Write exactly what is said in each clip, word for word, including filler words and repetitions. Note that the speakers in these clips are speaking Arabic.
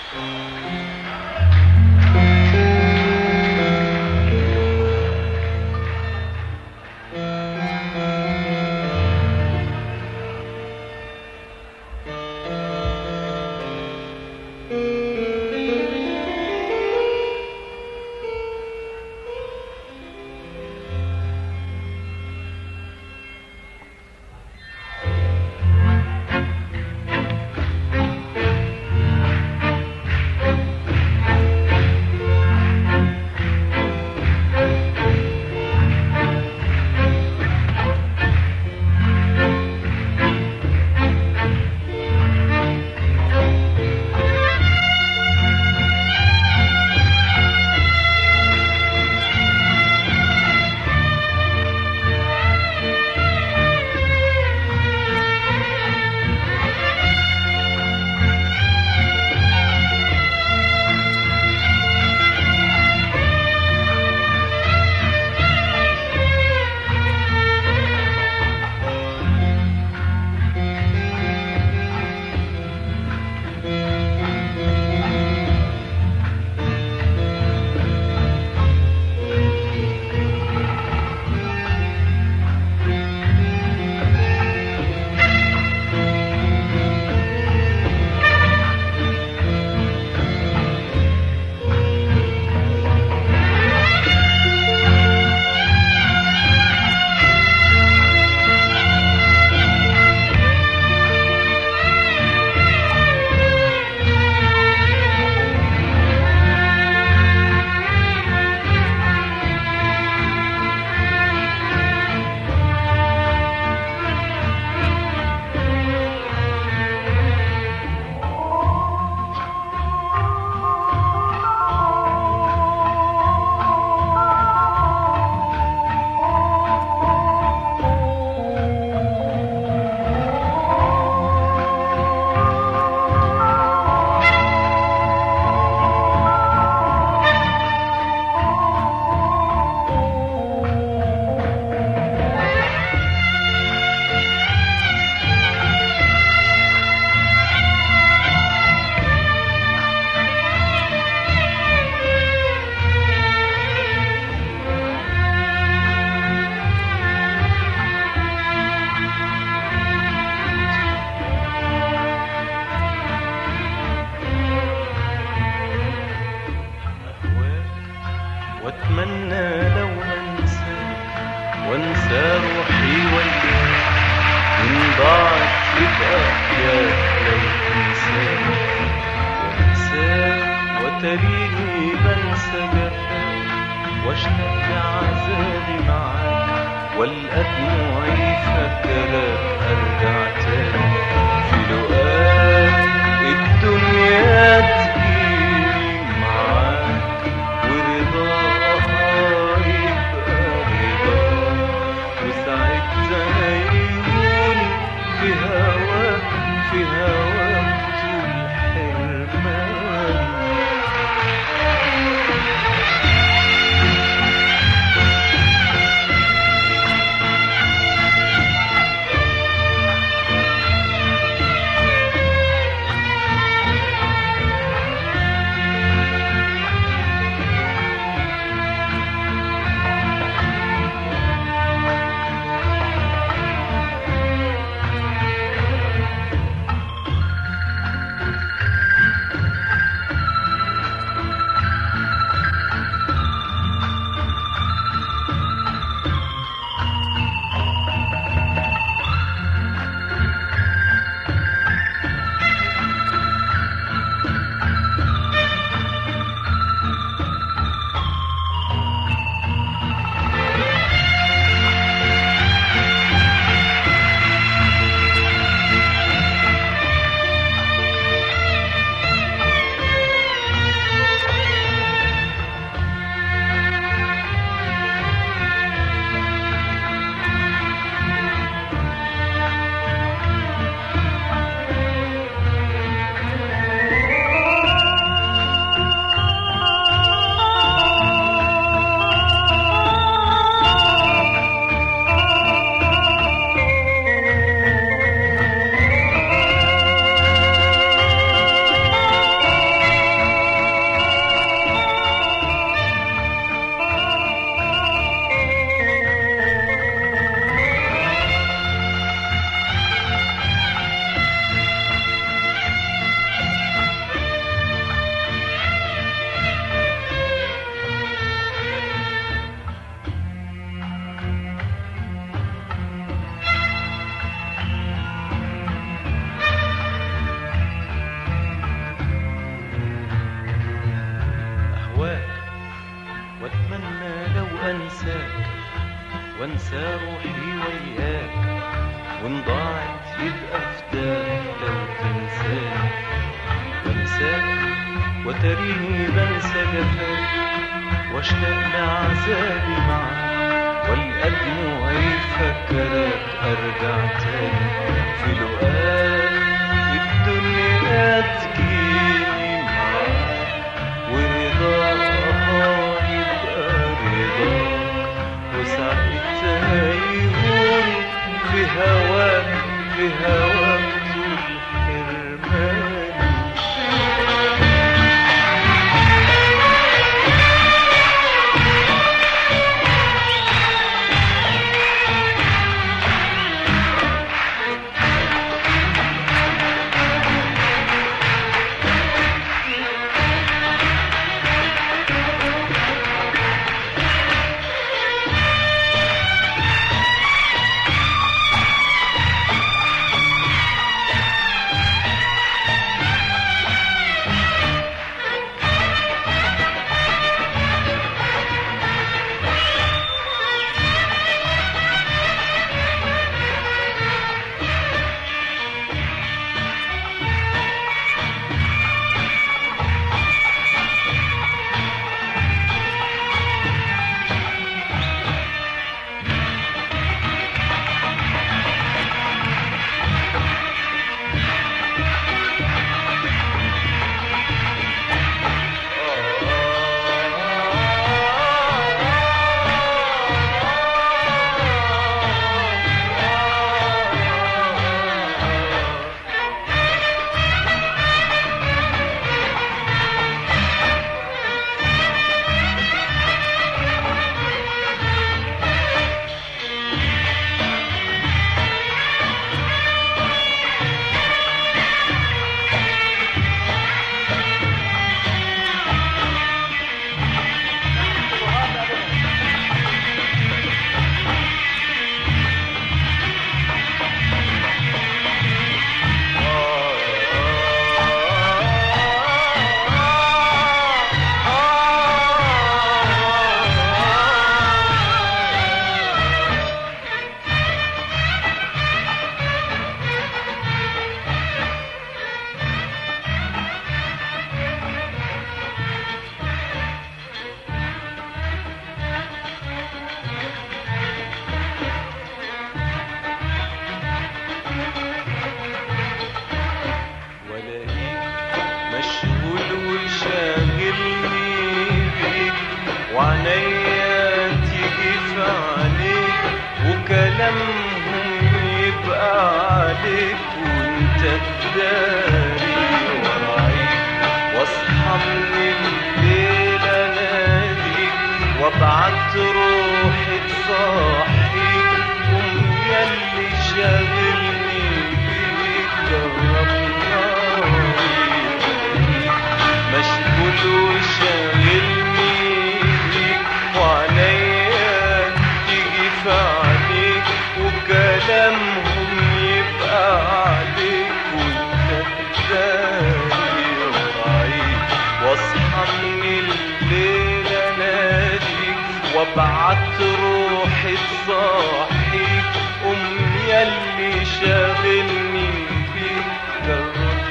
تريني بنسى جفاك واشتاق لعذابي معاك والقى دموعي فاكراك ارجع تاني في لقاك الدنيا تجيلي معاك ورضاها يبقى رضاك وساعتها يكون في هواك في هواك طول حرمان. وانسى روحي وياك، وان ضاعت يبقى فداك لو تنساني. بنساك وتريني بنسى جفاك، واشتاق لعذابي معاك، والقى دموعي فكرك ارجع تاني. في لقاك الدنيا تجيني معاك، ورضاها يبقى رضاك، وساعتها يهون في هواك في هواك طول حرماني. وعنيا تيجي في عليك، وكلامهم يبقى عليك، وانت تداري ورايك. واصحى من الليل اناديك، وابعت روحي تصحيك، قوم ياللي شاغلني بيك جرب ناري. مشغول وشاغلني وعنيا تيجي في عليك، وكلامهم يبقى عليك، وانت تداري ورايك. واصحى من الليل اناديك، وابعت روحي تصحيك، قوم ياللي شاغلني بيك جرب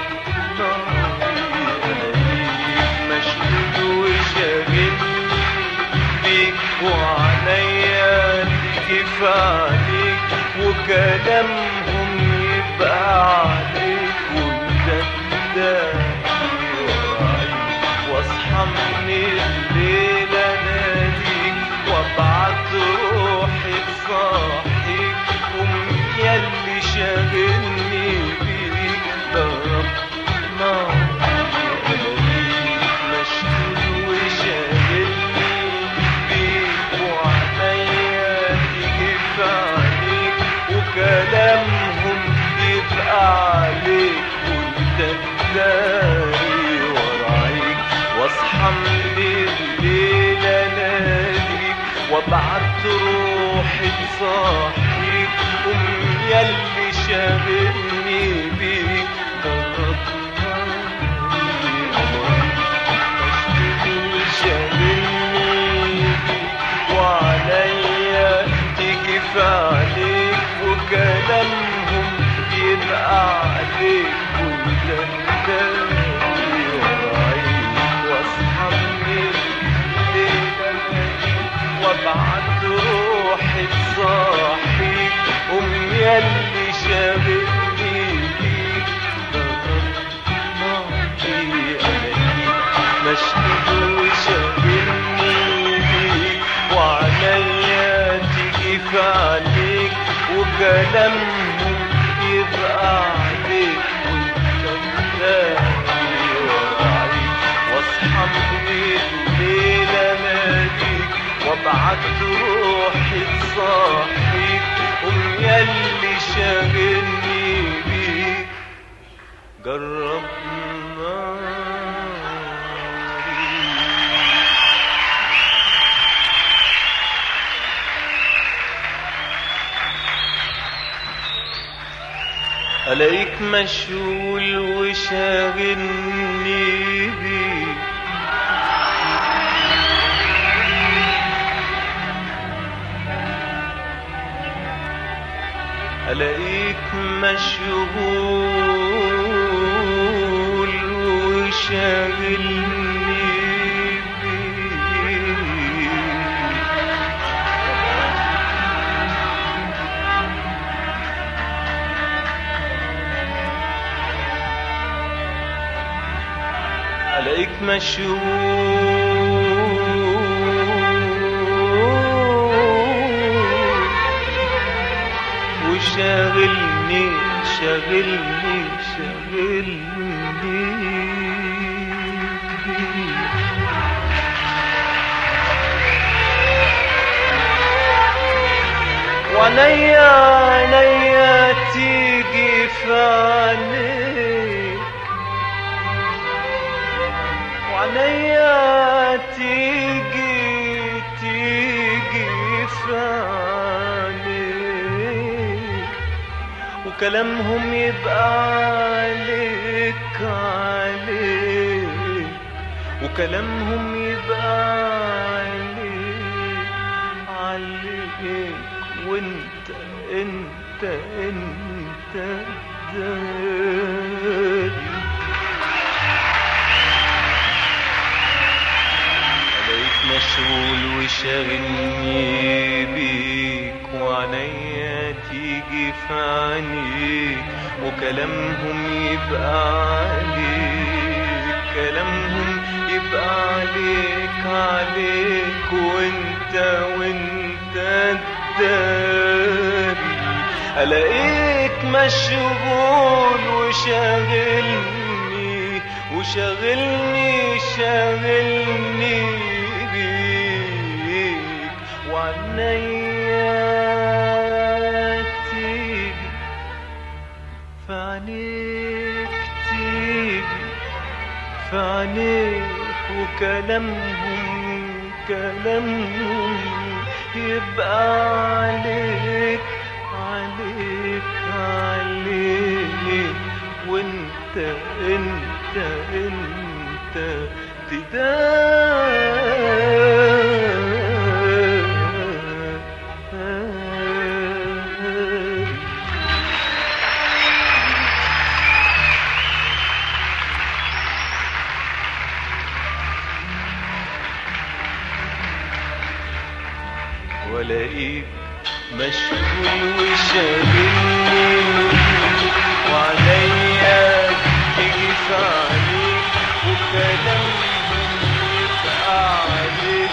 ناري. مشغول وشاغلني وعنيا تيجي في عليك، وكلامهم يبقى عليك، وانت تداري ورايك. واصحى من الليل اناديك، وابعت روحي تصحيك، قوم ياللي شاغلني بيك ضرب ناري. مشغول وشاغلني وكلامهم يبقى عليك، وانت تداري ورايك. واصحى من الليل اناديك، وابعت روحي تصحيك، قوم ياللي شاغلني بيك ضرب ناري. مشغول وشاغلني بيك، وعليا تيجي وكلامهم يبقى عليك وانت تداري وراعيك، واصحى من الليل اناديك وابعت روحي تصحيك، قوم ياللي شاغلني بيك جرب ألاقيك مشغول وشاغلني بيك، ألاقيك مشغول وشاغلني بيك، ألاقيك مشغول وشاغلني شاغلني شاغلني وعينيا عينيا تيجي في عينيك، وعينيا تيجي تيجي في عينيك، وكلامهم يبقى عليك عليك، وكلامهم يبقى عليك عليك، وانت انت انت داري. مشغول وشاغلني بيك، وعينيا تيجي في عينيك، وكلامهم يبقى عليك كلامهم يبقى عليك عليك، وانت وانت الداري. ألاقيك مشغول وشاغلني وشاغلني شاغلني بيك، وعينيا تيجي في عينيك تيجي في عينيك، وكلامهم كلامهم يبقى عليك عليك عليك، وانت انت انت تداري. ولاقيك مشغول وشاغلني، وعليا تيجي في عينيك، وكلامهم يبقى عليك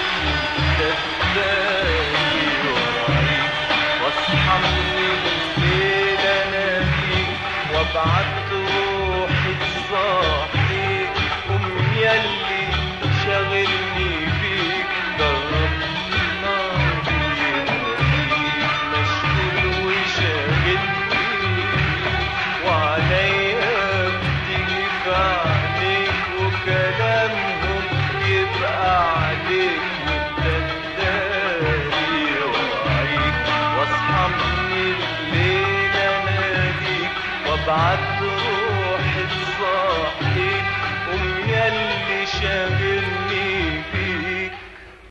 تداري ورايك، واصحى من الليل اناديك وابعت روحي تصحيك، قوم ياللي شاغلني بيك جرب بعد روحي تصحيك، قوم ياللي شاغلني